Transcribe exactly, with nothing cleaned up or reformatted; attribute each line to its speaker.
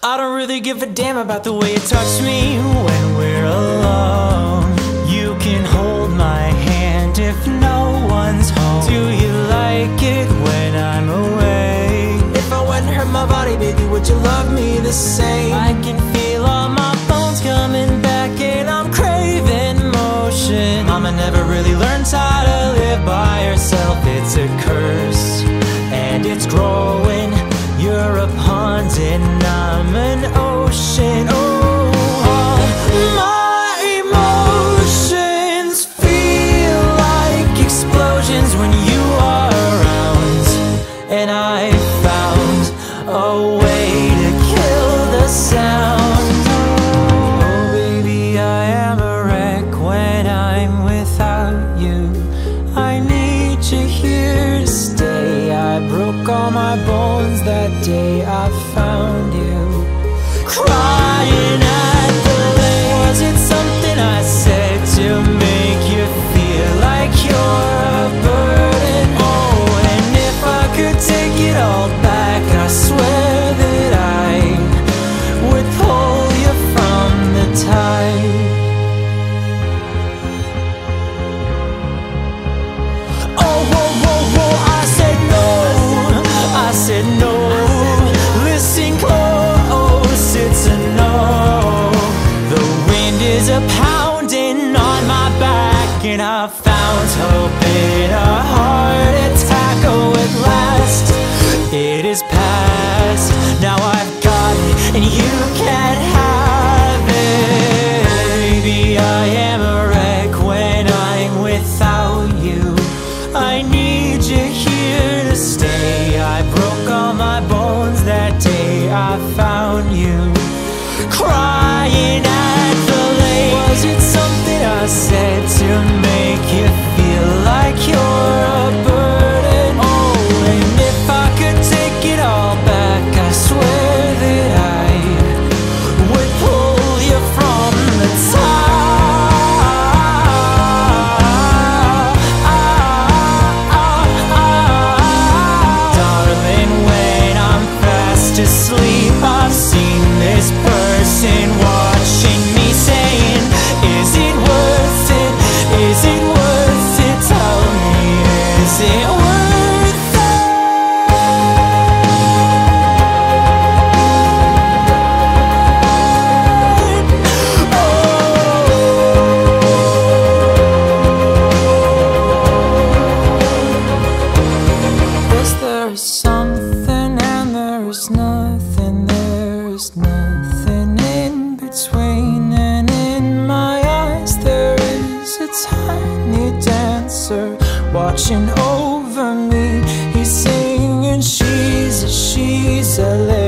Speaker 1: I don't really give a damn about the way you touch me when we're alone. You can hold my hand if no one's home. Do you like it when I'm away? If I wouldn't hurt my body, baby, would you love me the same? I can feel all my bones coming back and I'm craving motion. Mama never really learned how to live by herself. It's a curse and it's growing. You're a pond and I'm an ocean. Oh, all my emotions feel like explosions when you are around. And I found a way to kill the sound. Oh, baby, I am a wreck when I'm without you. I need you here to stay. I broke all my bones that day I found you. Crying at the lake. Was it something I said to make you feel like you're a burden? Oh, and if I could take it all back, I swear that I would pull you from the tide. Oh, whoa, whoa, whoa, I said no. I said no. Listen close, it's a no. The wind is a pounding on my back, and I found hope in a heart attack. Oh, at last it is past. Now I've got it, and you can't have it. Baby, I am a wreck when I'm without you. I need you here to stay. I broke all my bones that day I found you. Crying at the lake. Was it something I said to make you feel like you're a burden? Oh, and if I could take it all back, I swear that I would pull you from the top. Asleep, I've seen this person watching me saying, is it worth it? Is it worth it? Tell me, is it worth it? Oh. Is there something and there's nothing, there's nothing in between, and in my eyes there is a tiny dancer watching over me. He's singing, she's a, she's a lady.